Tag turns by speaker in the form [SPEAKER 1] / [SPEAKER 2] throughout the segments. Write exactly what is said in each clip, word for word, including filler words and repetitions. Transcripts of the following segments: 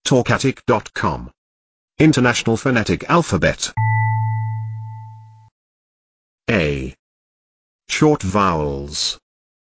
[SPEAKER 1] talkatic dot com. International Phonetic Alphabet. A. Short vowels.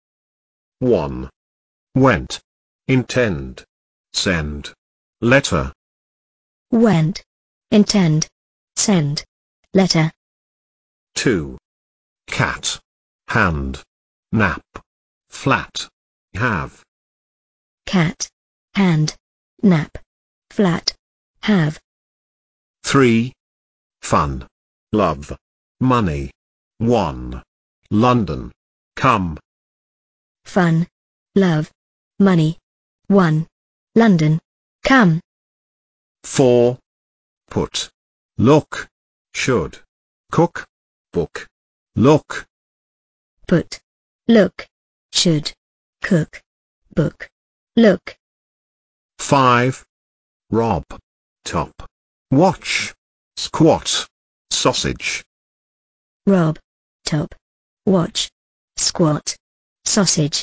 [SPEAKER 1] one. Went. Intend. Send. Letter.
[SPEAKER 2] Went. Intend. Send. Letter.
[SPEAKER 1] two. Cat. Hand. Nap. Flat. Have.
[SPEAKER 2] Cat. Hand. Nap. Flat. Have.
[SPEAKER 1] three. Fun. Love. Money. one. London. Come.
[SPEAKER 2] Fun. Love. Money. one. London. Come.
[SPEAKER 1] four. Put. Look. Should. Cook. Book. Look.
[SPEAKER 2] Put. Look. Should. Cook. Book. Look.
[SPEAKER 1] five. Rob. Top. Watch. Squat. Sausage.
[SPEAKER 2] Rob. Top. Watch. Squat. Sausage.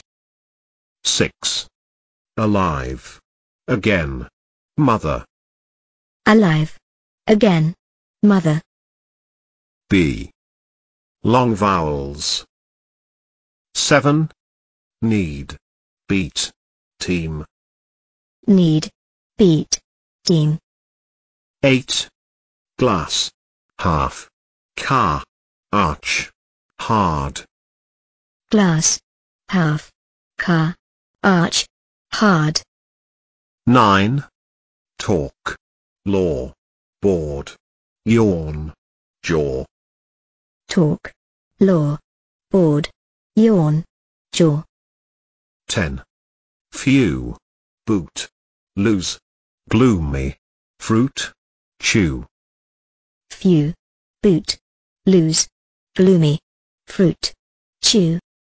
[SPEAKER 1] six. Alive. Again. Mother.
[SPEAKER 2] Alive. Again. Mother.
[SPEAKER 1] B. Long vowels. seven. Need. Beat. Team.
[SPEAKER 2] Need. Beat. Team.
[SPEAKER 1] eight. Glass. Half. Car. Arch. Hard.
[SPEAKER 2] Glass. Half. Car. Arch. Hard.
[SPEAKER 1] nine. Talk. Law. Board. Yawn. Jaw.
[SPEAKER 2] Talk. Law. Board. Yawn. Jaw.
[SPEAKER 1] ten. Few. Boot. Lose. Gloomy. Fruit. Chew.
[SPEAKER 2] Few. Boot. Lose. Gloomy. Fruit. Chew.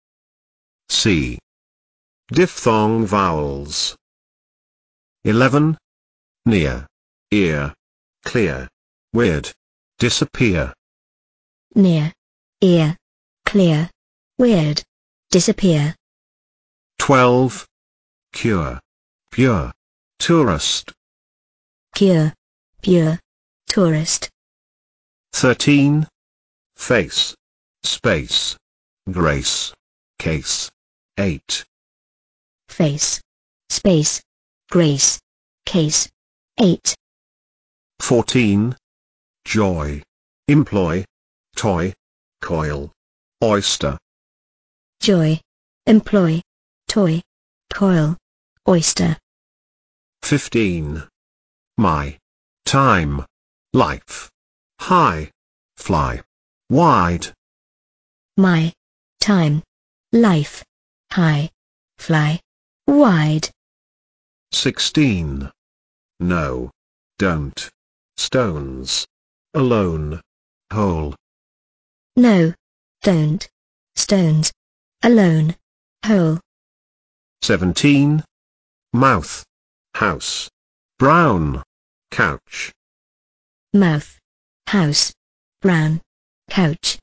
[SPEAKER 1] C. Diphthong vowels. eleven. Near. Ear. Clear. Weird. Disappear.
[SPEAKER 2] Near. Ear. Clear. Weird. Disappear.
[SPEAKER 1] twelve. Cure. Pure. Tourist.
[SPEAKER 2] Cure. Pure. Tourist.
[SPEAKER 1] thirteen. Face. Space. Grace. Case. eight.
[SPEAKER 2] Face. Space. Grace. Case. eight.
[SPEAKER 1] fourteen. Joy. Employ. Toy. Coil. Oyster.
[SPEAKER 2] Joy. Employ. Toy. Coil. Oyster.
[SPEAKER 1] fifteen. My. Time. Life. High. Fly. Wide.
[SPEAKER 2] My. Time. Life. High. Fly. Wide.
[SPEAKER 1] sixteen. No. Don't. Stones. Alone. Whole.
[SPEAKER 2] No. Don't. Stones. Alone. Whole.
[SPEAKER 1] seventeen. Mouth. House. Brown. Couch.
[SPEAKER 2] Mouth. House. Brown. Couch.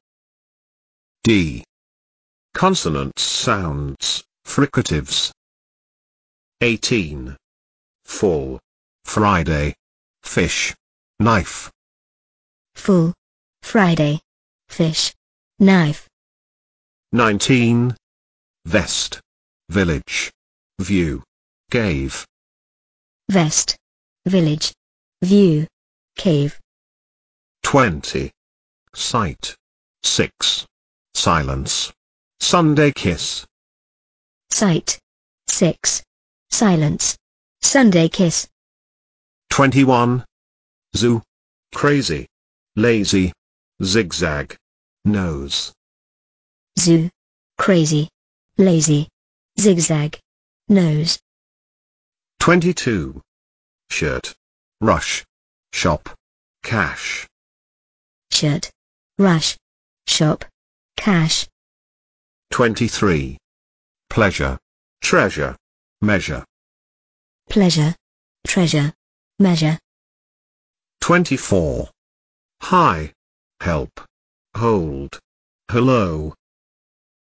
[SPEAKER 1] D. Consonants, sounds, fricatives. eighteen. Full. Friday. Fish. Knife.
[SPEAKER 2] Full. Friday. Fish. Knife.
[SPEAKER 1] nineteen. Vest. Village. View. Cave.
[SPEAKER 2] Vest. Village. View. Cave.
[SPEAKER 1] twenty. Sight. six. Silence. Sunday kiss.
[SPEAKER 2] Sight. Six. Silence. Sunday kiss.
[SPEAKER 1] twenty-one. Zoo. Crazy. Lazy. Zigzag. Nose.
[SPEAKER 2] Zoo. Crazy. Lazy. Zigzag. Nose.
[SPEAKER 1] twenty-two. Shirt. Rush. Shop. Cash.
[SPEAKER 2] Shirt. Rush. Shop. Cash.
[SPEAKER 1] twenty-three. Pleasure. Treasure. Measure.
[SPEAKER 2] Pleasure. Treasure. Measure.
[SPEAKER 1] twenty-four. High. Help. Hold. Hello.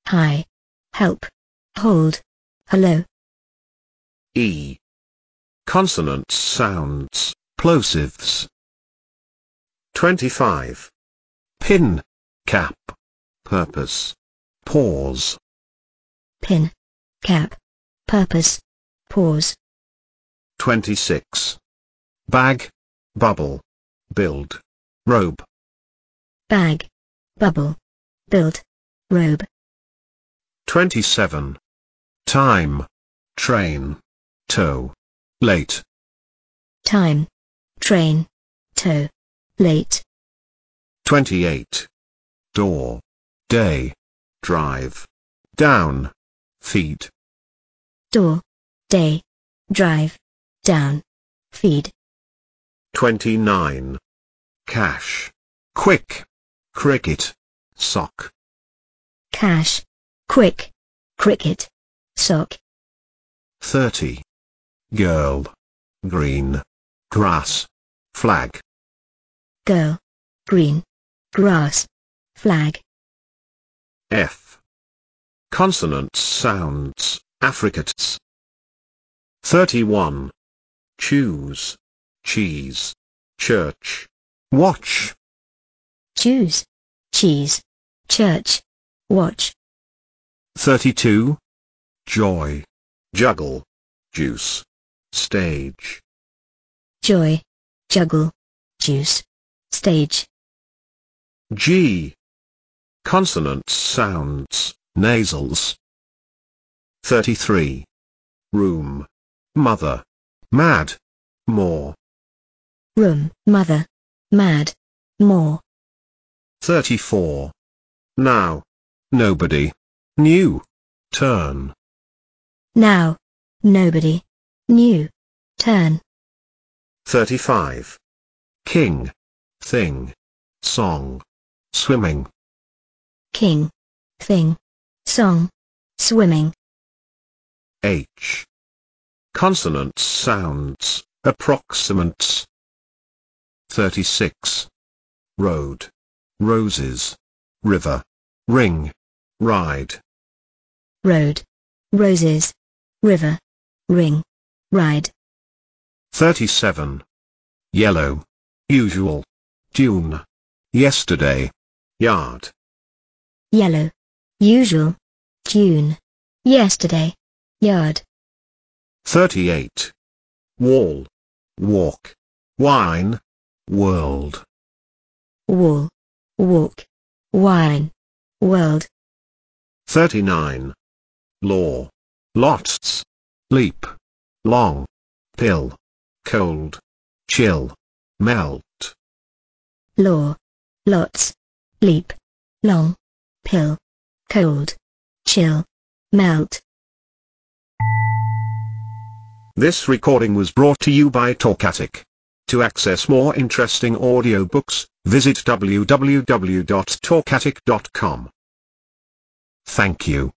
[SPEAKER 2] High. Help. Hold. Hello.
[SPEAKER 1] E. Consonants, sounds, plosives. twenty-five. Pin, cap, purpose, pause.
[SPEAKER 2] Pin, cap, purpose, pause.
[SPEAKER 1] twenty-six. Bag, bubble, build, robe.
[SPEAKER 2] Bag, bubble, build, robe.
[SPEAKER 1] twenty-seven. Time, train, tow, late.
[SPEAKER 2] Time, train, tow, late.
[SPEAKER 1] twenty-eight. Door, day, drive, down, feed.
[SPEAKER 2] Door, day, drive, down, feed.
[SPEAKER 1] twenty-nine. Cash, quick, cricket, sock.
[SPEAKER 2] Cash, quick, cricket, sock.
[SPEAKER 1] thirty. Girl, green, grass, flag.
[SPEAKER 2] Girl, green, grass, flag.
[SPEAKER 1] F. Consonants, sounds, affricates. thirty-one. Choose, cheese, church, watch.
[SPEAKER 2] Choose, cheese, church, watch.
[SPEAKER 1] thirty-two. Joy, juggle, juice, stage.
[SPEAKER 2] Joy, juggle, juice, stage.
[SPEAKER 1] G. Consonants, sounds, nasals. thirty-three. Room, mother, mad, more.
[SPEAKER 2] Room, mother, mad, more.
[SPEAKER 1] thirty-four. Now, nobody, new, turn.
[SPEAKER 2] Now, nobody, new, turn.
[SPEAKER 1] thirty-five. King, thing, song, swimming.
[SPEAKER 2] King, thing, song, swimming.
[SPEAKER 1] H. Consonants, sounds, approximants. thirty-six. Road, roses, river, ring, ride.
[SPEAKER 2] Road, roses, river, ring, ride.
[SPEAKER 1] thirty-seven. Yellow, usual, tune, yesterday, yard.
[SPEAKER 2] Yellow, usual, tune, yesterday, yard.
[SPEAKER 1] thirty-eight. Wall, walk, wine, world.
[SPEAKER 2] Wall, walk, wine, world.
[SPEAKER 1] thirty-nine. Law, lots, leap, long, pill, cold, chill, melt.
[SPEAKER 2] Law, lots, leap, long, pill, cold, chill, melt.
[SPEAKER 1] This recording was brought to you by Talkatic. To access more interesting audiobooks, visit w w w dot talkatic dot com. Thank you.